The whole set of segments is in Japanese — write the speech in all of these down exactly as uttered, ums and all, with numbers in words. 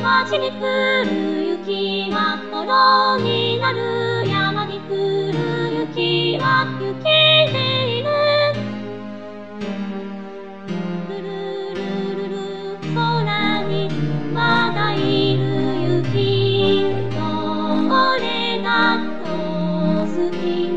街に降る雪は泥になる。山に降る雪は雪でいる。ルルルルル空にまだいる雪。どれだと好き。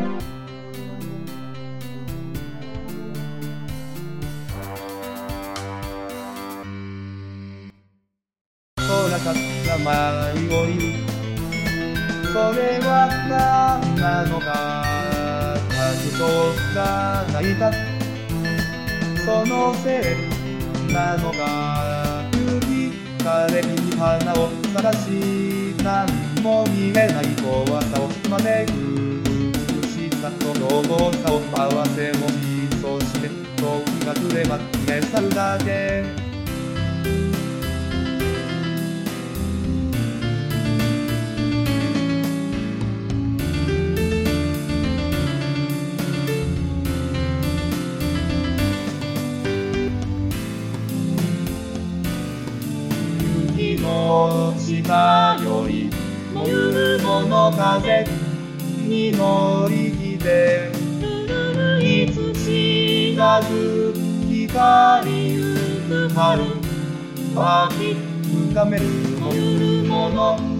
空から舞い降りる。それは何なのか。白鳥が鳴いた。そのせいなのか。雪枯れ木に花を咲かし、何も見えない怖さを招く。美しさと凶暴さを合わせ持ち、そして時が暮れ待って去るだけ。雪の下より冬の風に乗り気で、いつ知らず光ゆく春、湧き浮かべる冬物